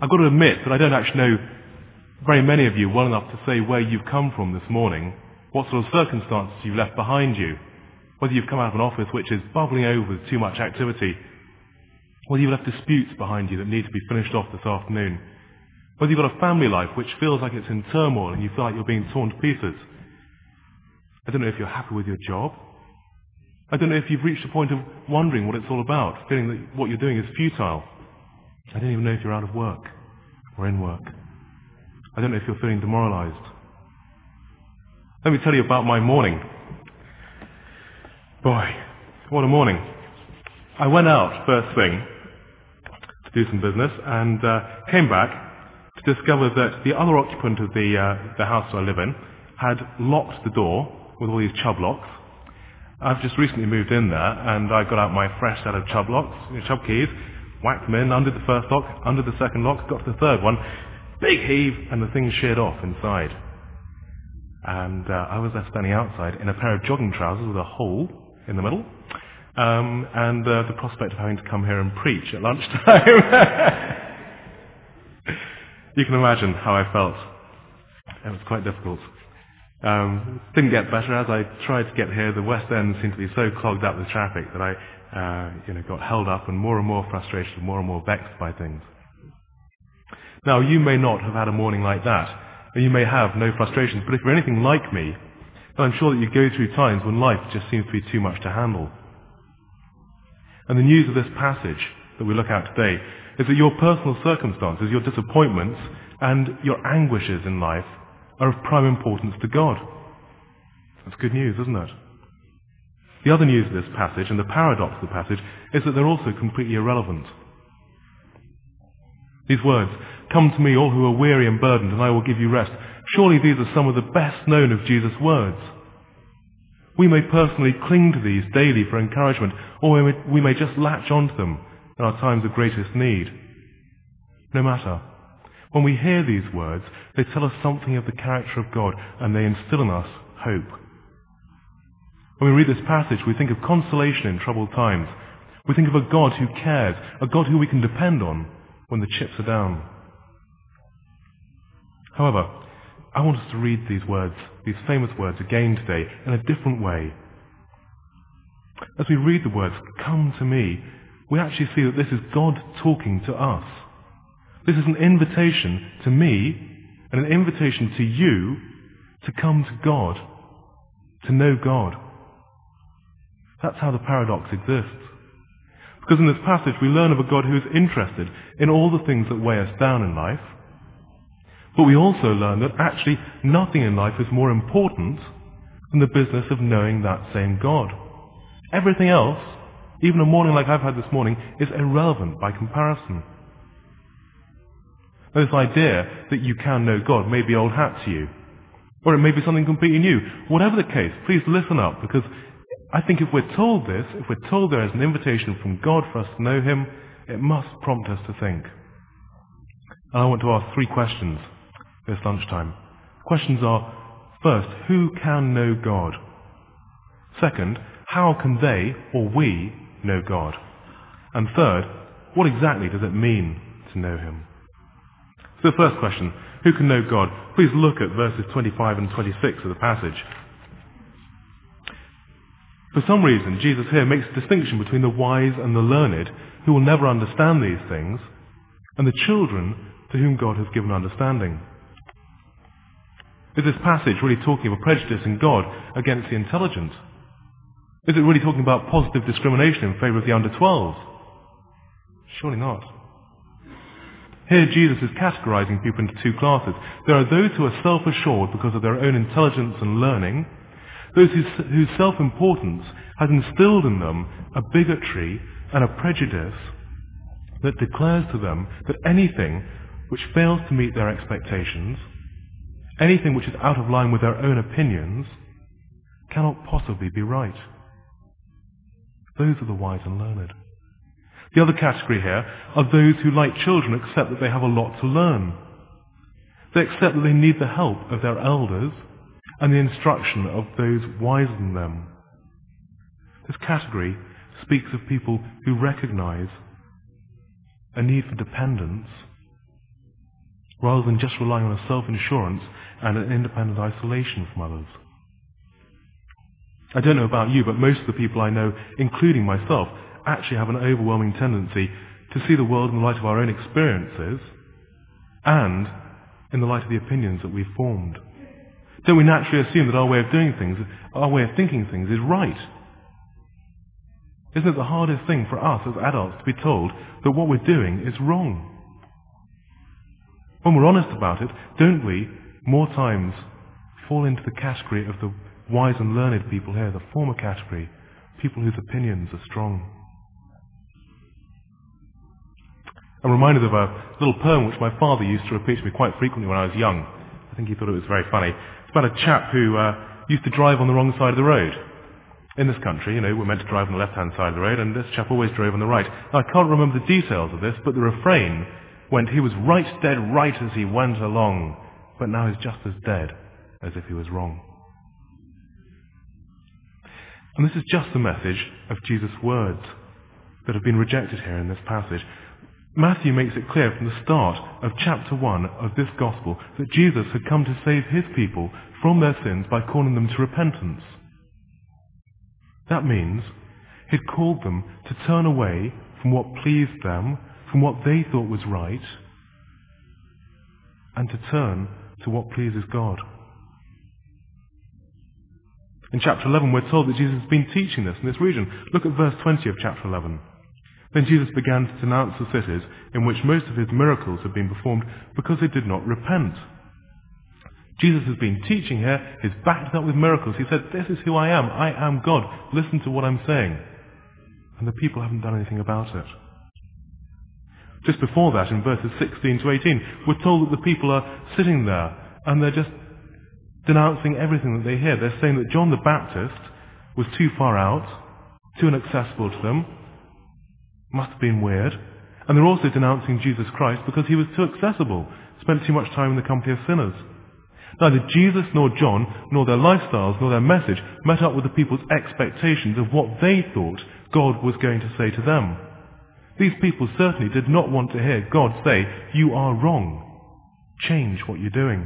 I've got to admit that I don't actually know very many of you well enough to say where you've come from this morning, what sort of circumstances you've left behind you, whether you've come out of an office which is bubbling over with too much activity, whether you've left disputes behind you that need to be finished off this afternoon, whether you've got a family life which feels like it's in turmoil and you feel like you're being torn to pieces. I don't know if you're happy with your job. I don't know if you've reached a point of wondering what it's all about, feeling that what you're doing is futile. I don't even know if you're out of work or in work. I don't know if you're feeling demoralized. Let me tell you about my morning. Boy, what a morning. I went out first thing to do some business and came back to discover that the other occupant of the house I live in had locked the door with all these chub locks. I've just recently moved in there and I got out my fresh set of chub locks, chub keys, whacked them in, undid the first lock, undid the second lock, got to the third one, big heave, and the thing sheared off inside. And I was left standing outside in a pair of jogging trousers with a hole in the middle, and the prospect of having to come here and preach at lunchtime. You can imagine how I felt. It was quite difficult. Didn't get better. As I tried to get here, the West End seemed to be so clogged up with traffic that I got held up and more frustrated, more and more vexed by things. Now, you may not have had a morning like that, or you may have no frustrations, but if you're anything like me, then I'm sure that you go through times when life just seems to be too much to handle. And the news of this passage that we look at today is that your personal circumstances, your disappointments, and your anguishes in life are of prime importance to God. That's good news, isn't it? The other news of this passage, and the paradox of the passage, is that they're also completely irrelevant. These words, "Come to me, all who are weary and burdened, and I will give you rest." Surely these are some of the best known of Jesus' words. We may personally cling to these daily for encouragement, or we may just latch onto them in our times of greatest need. No matter. When we hear these words, they tell us something of the character of God, and they instill in us hope. When we read this passage, we think of consolation in troubled times. We think of a God who cares, a God who we can depend on when the chips are down. However, I want us to read these words, these famous words again today, in a different way. As we read the words, "Come to me," we actually see that this is God talking to us. This is an invitation to me and an invitation to you to come to God, to know God. That's how the paradox exists. Because in this passage we learn of a God who is interested in all the things that weigh us down in life, but we also learn that actually nothing in life is more important than the business of knowing that same God. Everything else, even a morning like I've had this morning, is irrelevant by comparison. Now, this idea that you can know God may be old hat to you, or it may be something completely new. Whatever the case, please listen up, because I think if we're told this, if we're told there is an invitation from God for us to know Him, it must prompt us to think. And I want to ask 3 questions this lunchtime. Questions are, first, who can know God? Second, how can they, or we, know God? And third, what exactly does it mean to know Him? So the first question, who can know God? Please look at verses 25 and 26 of the passage. For some reason, Jesus here makes a distinction between the wise and the learned, who will never understand these things, and the children to whom God has given understanding. Is this passage really talking of a prejudice in God against the intelligent? Is it really talking about positive discrimination in favour of the under-12s? Surely not. Here Jesus is categorising people into 2 classes. There are those who are self-assured because of their own intelligence and learning, those whose self-importance has instilled in them a bigotry and a prejudice that declares to them that anything which fails to meet their expectations, anything which is out of line with their own opinions, cannot possibly be right. Those are the wise and learned. The other category here are those who, like children, accept that they have a lot to learn. They accept that they need the help of their elders and the instruction of those wiser than them. This category speaks of people who recognize a need for dependence rather than just relying on a self-insurance and an independent isolation from others. I don't know about you, but most of the people I know, including myself, actually have an overwhelming tendency to see the world in the light of our own experiences and in the light of the opinions that we've formed. Don't we naturally assume that our way of doing things, our way of thinking things is right? Isn't it the hardest thing for us as adults to be told that what we're doing is wrong? When we're honest about it, don't we, more times, fall into the category of the wise and learned people here, the former category, people whose opinions are strong? I'm reminded of a little poem which my father used to repeat to me quite frequently when I was young. I think he thought it was very funny. It's about a chap who used to drive on the wrong side of the road. In this country, we're meant to drive on the left-hand side of the road, and this chap always drove on the right. Now, I can't remember the details of this, but the refrain went, he was right dead right as he went along, but now he's just as dead as if he was wrong. And this is just the message of Jesus' words that have been rejected here in this passage. Matthew makes it clear from the start of chapter 1 of this gospel that Jesus had come to save his people from their sins by calling them to repentance. That means he'd called them to turn away from what pleased them, from what they thought was right, and to turn to what pleases God. In chapter 11 we're told that Jesus has been teaching this in this region. Look at verse 20 of chapter 11. Then Jesus began to denounce the cities in which most of his miracles had been performed because they did not repent. Jesus has been teaching here, he's backed up with miracles. He said, this is who I am God, listen to what I'm saying. And the people haven't done anything about it. Just before that, in verses 16 to 18, we're told that the people are sitting there and they're just denouncing everything that they hear. They're saying that John the Baptist was too far out, too inaccessible to them, must have been weird. And they're also denouncing Jesus Christ because he was too accessible, spent too much time in the company of sinners. Neither Jesus nor John, nor their lifestyles, nor their message met up with the people's expectations of what they thought God was going to say to them. These people certainly did not want to hear God say, you are wrong. Change what you're doing.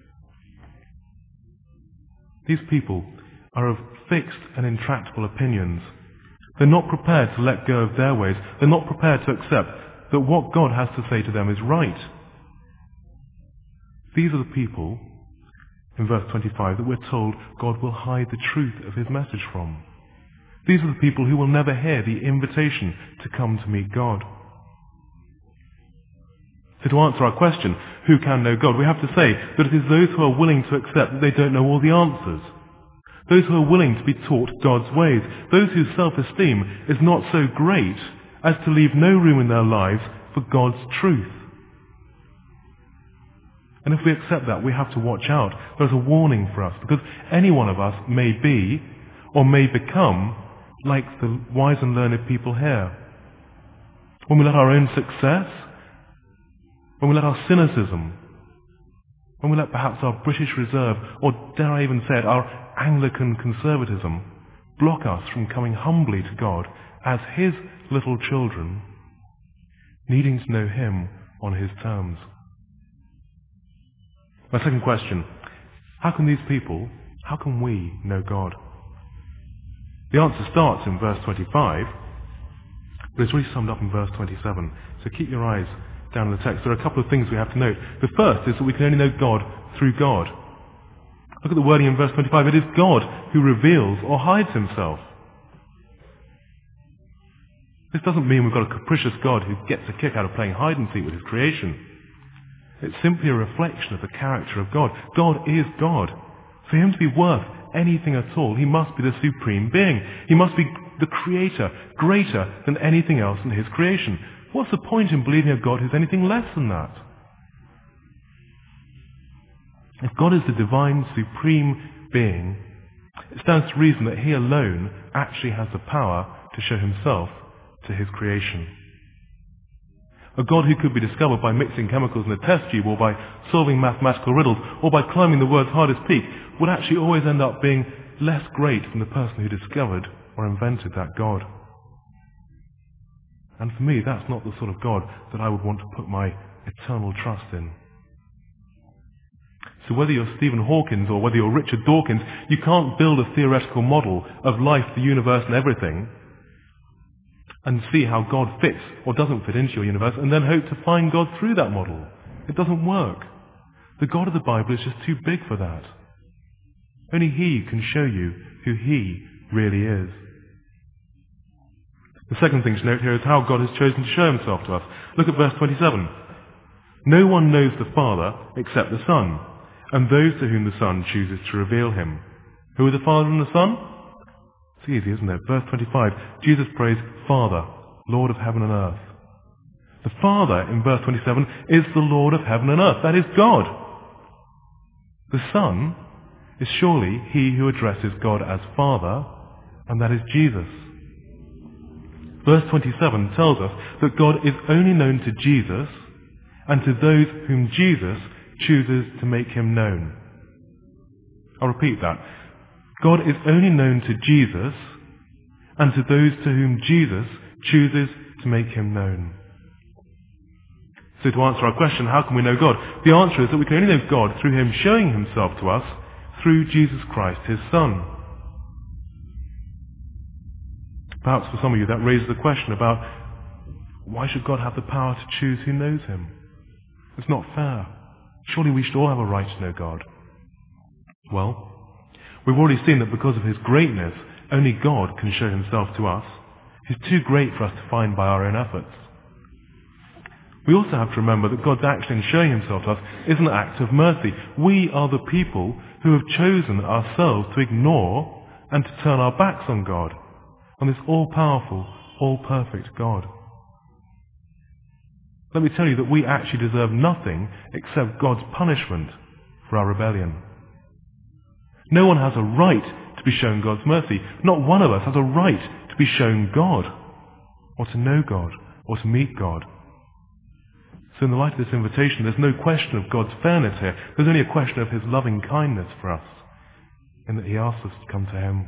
These people are of fixed and intractable opinions. They're not prepared to let go of their ways. They're not prepared to accept that what God has to say to them is right. These are the people, in verse 25, that we're told God will hide the truth of his message from. These are the people who will never hear the invitation to come to meet God. So to answer our question, who can know God, we have to say that it is those who are willing to accept that they don't know all the answers. Those who are willing to be taught God's ways. Those whose self-esteem is not so great as to leave no room in their lives for God's truth. And if we accept that, we have to watch out. There's a warning for us, because any one of us may be, or may become, like the wise and learned people here. When we let our own success, when we let our cynicism, when we let perhaps our British reserve, or dare I even say it, our Anglican conservatism, block us from coming humbly to God as his little children, needing to know him on his terms. My second question, how can we know God? The answer starts in verse 25, but it's really summed up in verse 27. So keep your eyes down in the text. There are a couple of things we have to note. The first is that we can only know God through God. Look at the wording in verse 25. It is God who reveals or hides himself. This doesn't mean we've got a capricious God who gets a kick out of playing hide and seek with his creation. It's simply a reflection of the character of God. God is God. For him to be worth anything at all, he must be the supreme being. He must be the creator, greater than anything else in his creation. What's the point in believing a God who's anything less than that? If God is the divine, supreme being, it stands to reason that he alone actually has the power to show himself to his creation. A God who could be discovered by mixing chemicals in a test tube, or by solving mathematical riddles, or by climbing the world's hardest peak, would actually always end up being less great than the person who discovered or invented that God. And for me, that's not the sort of God that I would want to put my eternal trust in. So whether you're Stephen Hawkins or whether you're Richard Dawkins, you can't build a theoretical model of life, the universe and everything and see how God fits or doesn't fit into your universe and then hope to find God through that model. It doesn't work. The God of the Bible is just too big for that. Only He can show you who He really is. The second thing to note here is how God has chosen to show Himself to us. Look at verse 27. No one knows the Father except the Son, and those to whom the Son chooses to reveal Him. Who are the Father and the Son? It's easy, isn't it? Verse 25, Jesus prays, Father, Lord of heaven and earth. The Father, in verse 27, is the Lord of heaven and earth. That is God. The Son is surely He who addresses God as Father, and that is Jesus. Verse 27 tells us that God is only known to Jesus and to those whom Jesus chooses to make Him known. I'll repeat that. God is only known to Jesus and to those to whom Jesus chooses to make Him known. So to answer our question, how can we know God? The answer is that we can only know God through Him showing Himself to us through Jesus Christ, His Son. Perhaps for some of you that raises a question about why should God have the power to choose who knows Him? It's not fair. Surely we should all have a right to know God. Well, we've already seen that because of His greatness, only God can show Himself to us. He's too great for us to find by our own efforts. We also have to remember that God's action in showing Himself to us is an act of mercy. We are the people who have chosen ourselves to ignore and to turn our backs on God, on this all-powerful, all-perfect God. Let me tell you that we actually deserve nothing except God's punishment for our rebellion. No one has a right to be shown God's mercy. Not one of us has a right to be shown God, or to know God, or to meet God. So in the light of this invitation, there's no question of God's fairness here. There's only a question of His loving kindness for us, in that He asks us to come to Him.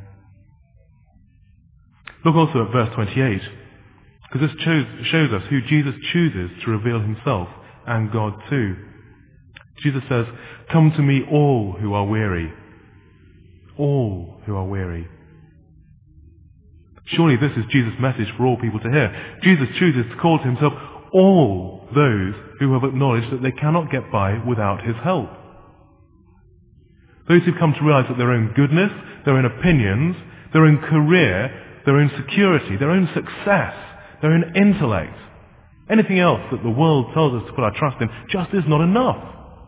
Look also at verse 28, because this shows us who Jesus chooses to reveal Himself and God to. Jesus says, "Come to me all who are weary." All who are weary. Surely this is Jesus' message for all people to hear. Jesus chooses to call to Himself all those who have acknowledged that they cannot get by without His help. Those who've come to realize that their own goodness, their own opinions, their own career, their own security, their own success, their own intellect, anything else that the world tells us to put our trust in just is not enough.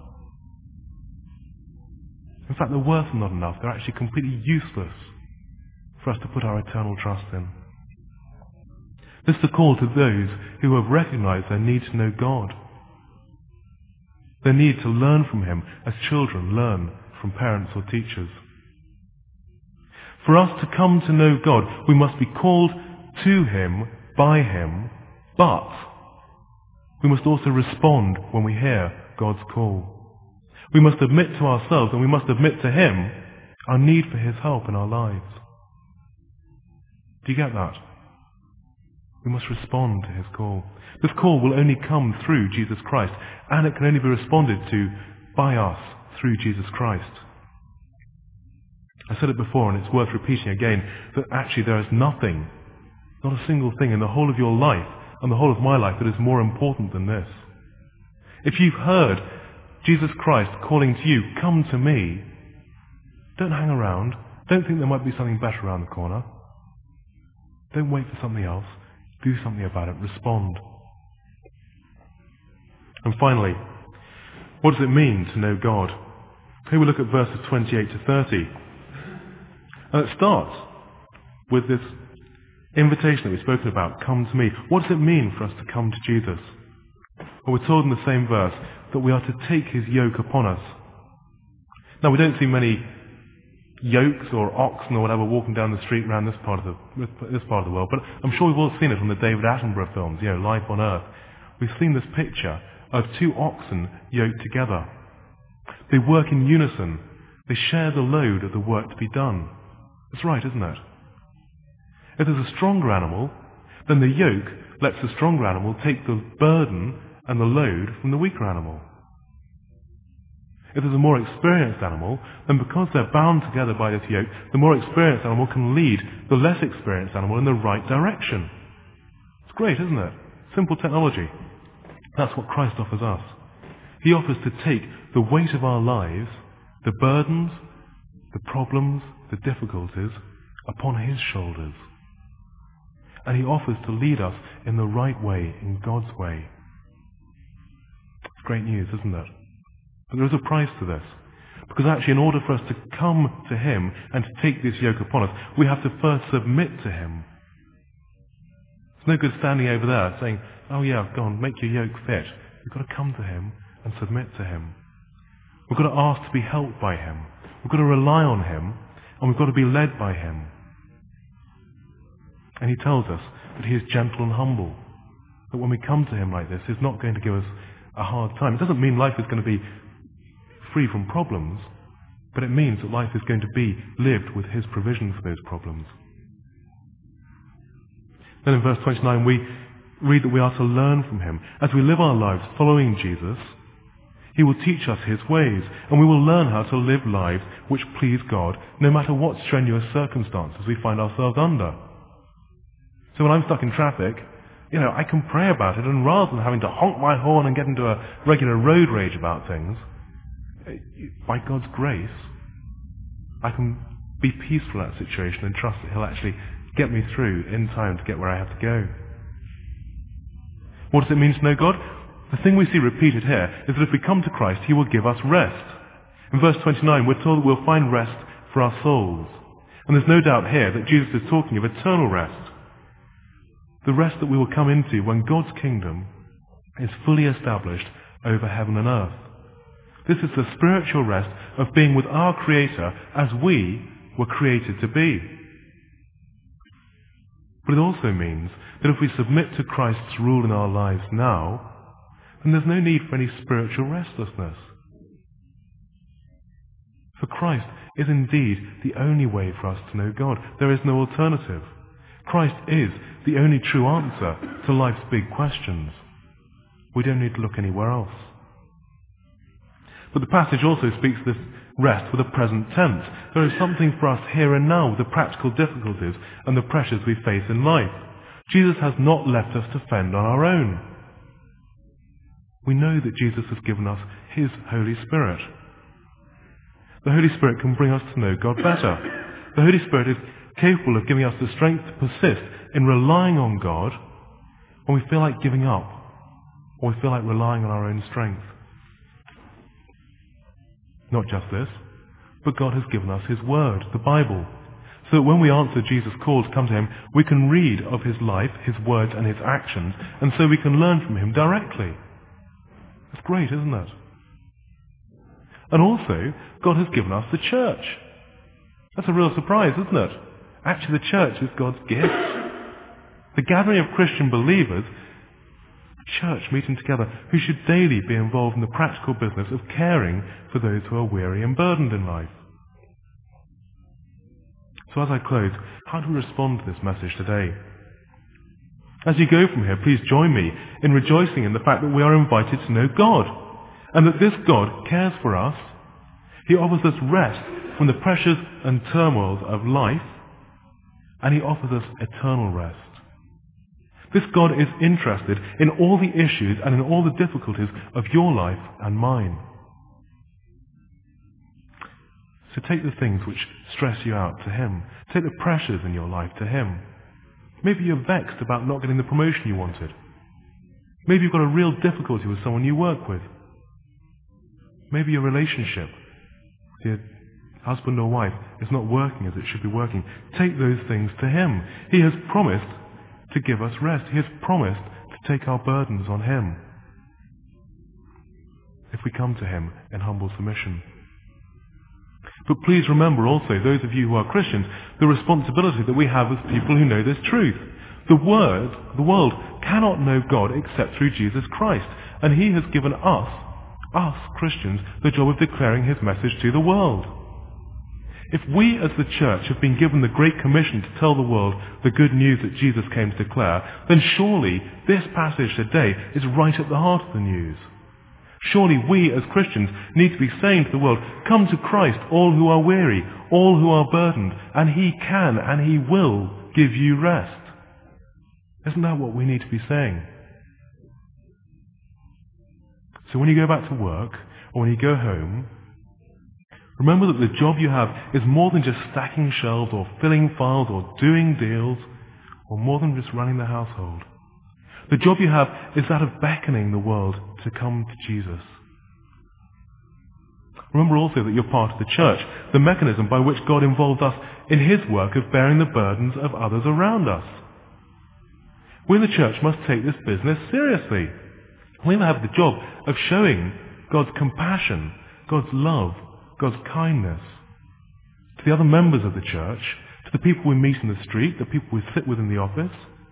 In fact, they're worse than not enough. They're actually completely useless for us to put our eternal trust in. This is a call to those who have recognized their need to know God. Their need to learn from Him as children learn from parents or teachers. For us to come to know God, we must be called to Him, by Him, but we must also respond when we hear God's call. We must admit to ourselves and we must admit to Him our need for His help in our lives. Do you get that? We must respond to His call. This call will only come through Jesus Christ, and it can only be responded to by us through Jesus Christ. I said it before, and it's worth repeating again, that actually there is nothing, not a single thing in the whole of your life and the whole of my life that is more important than this. If you've heard Jesus Christ calling to you, come to me, don't hang around. Don't think there might be something better around the corner. Don't wait for something else. Do something about it. Respond. And finally, what does it mean to know God? Here we look at verses 28 to 30. And it starts with this invitation that we've spoken about, come to me. What does it mean for us to come to Jesus? Well, we're told in the same verse that we are to take His yoke upon us. Now, we don't see many yokes or oxen or whatever walking down the street around this part of the world, but I'm sure we've all seen it on the David Attenborough films, Life on Earth. We've seen this picture of two oxen yoked together. They work in unison. They share the load of the work to be done. That's right, isn't it? If there's a stronger animal, then the yoke lets the stronger animal take the burden and the load from the weaker animal. If there's a more experienced animal, then because they're bound together by this yoke, the more experienced animal can lead the less experienced animal in the right direction. It's great, isn't it? Simple technology. That's what Christ offers us. He offers to take the weight of our lives, the burdens, the problems, the difficulties, upon his shoulders. And he offers to lead us in the right way, in God's way. It's great news, isn't it? But there is a price to this. Because actually, in order for us to come to him and to take this yoke upon us, we have to first submit to him. It's no good standing over there saying, oh yeah, go on, make your yoke fit. We've got to come to him and submit to him. We've got to ask to be helped by him. We've got to rely on him, and we've got to be led by him. And he tells us that he is gentle and humble. That when we come to him like this, he's not going to give us a hard time. It doesn't mean life is going to be free from problems, but it means that life is going to be lived with his provision for those problems. Then in verse 29 we read that we are to learn from him. As we live our lives following Jesus, he will teach us his ways, and we will learn how to live lives which please God, no matter what strenuous circumstances we find ourselves under. So when I'm stuck in traffic, I can pray about it, and rather than having to honk my horn and get into a regular road rage about things, by God's grace, I can be peaceful in that situation and trust that he'll actually get me through in time to get where I have to go. What does it mean to know God? The thing we see repeated here is that if we come to Christ, he will give us rest. In verse 29, we're told that we'll find rest for our souls. And there's no doubt here that Jesus is talking of eternal rest. The rest that we will come into when God's kingdom is fully established over heaven and earth. This is the spiritual rest of being with our Creator as we were created to be. But it also means that if we submit to Christ's rule in our lives now, then there's no need for any spiritual restlessness. For Christ is indeed the only way for us to know God. There is no alternative. Christ is the only true answer to life's big questions. We don't need to look anywhere else. But the passage also speaks of this rest with a present tense. There is something for us here and now with the practical difficulties and the pressures we face in life. Jesus has not left us to fend on our own. We know that Jesus has given us his Holy Spirit. The Holy Spirit can bring us to know God better. The Holy Spirit is capable of giving us the strength to persist in relying on God when we feel like giving up, or we feel like relying on our own strength. Not just this, but God has given us his word, the Bible, so that when we answer Jesus' call to come to him, we can read of his life, his words and his actions, and so we can learn from him directly. That's great, isn't it? And also, God has given us the church. That's a real surprise, isn't it? Actually, the church is God's gift. The gathering of Christian believers, a church meeting together, who should daily be involved in the practical business of caring for those who are weary and burdened in life. So as I close, how do we respond to this message today? As you go from here, please join me in rejoicing in the fact that we are invited to know God, and that this God cares for us. He offers us rest from the pressures and turmoils of life, and he offers us eternal rest. This God is interested in all the issues and in all the difficulties of your life and mine. So take the things which stress you out to him. Take the pressures in your life to him. Maybe you're vexed about not getting the promotion you wanted. Maybe you've got a real difficulty with someone you work with. Maybe your relationship with your husband or wife is not working as it should be working. Take those things to him. He has promised to give us rest. He has promised to take our burdens on him if we come to him in humble submission. But please remember also, those of you who are Christians, the responsibility that we have as people who know this truth. The world cannot know God except through Jesus Christ, and he has given us Christians, the job of declaring his message to the world. If we as the church have been given the Great Commission to tell the world the good news that Jesus came to declare, then surely this passage today is right at the heart of the news. Surely we as Christians need to be saying to the world, come to Christ, all who are weary, all who are burdened, and He can and He will give you rest. Isn't that what we need to be saying? So when you go back to work, or when you go home, remember that the job you have is more than just stacking shelves or filling files or doing deals, or more than just running the household. The job you have is that of beckoning the world to come to Jesus. Remember also that you're part of the church, the mechanism by which God involves us in His work of bearing the burdens of others around us. We in the church must take this business seriously. We have the job of showing God's compassion, God's love, God's kindness to the other members of the church, to the people we meet in the street, the people we sit with in the office,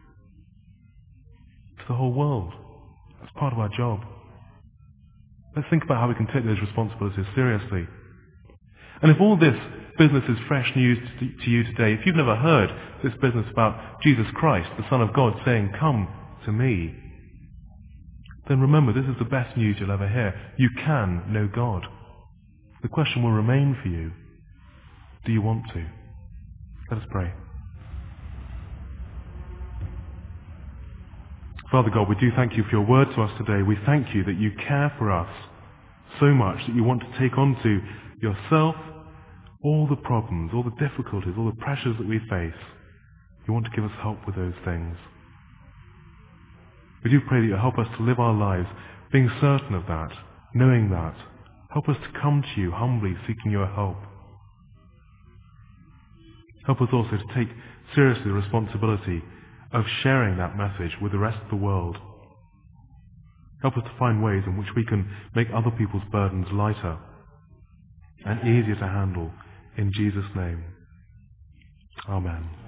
to the whole world. That's part of our job. Let's think about how we can take those responsibilities seriously. And if all this business is fresh news to you today, if you've never heard this business about Jesus Christ, the Son of God, saying, come to me, then remember this is the best news you'll ever hear. You can know God. The question will remain for you. Do you want to? Let us pray. Father God, we do thank you for your word to us today. We thank you that you care for us so much, that you want to take onto yourself all the problems, all the difficulties, all the pressures that we face. You want to give us help with those things. We do pray that you help us to live our lives being certain of that, knowing that. Help us to come to you humbly, seeking your help. Help us also to take seriously the responsibility of sharing that message with the rest of the world. Help us to find ways in which we can make other people's burdens lighter and easier to handle. In Jesus' name. Amen.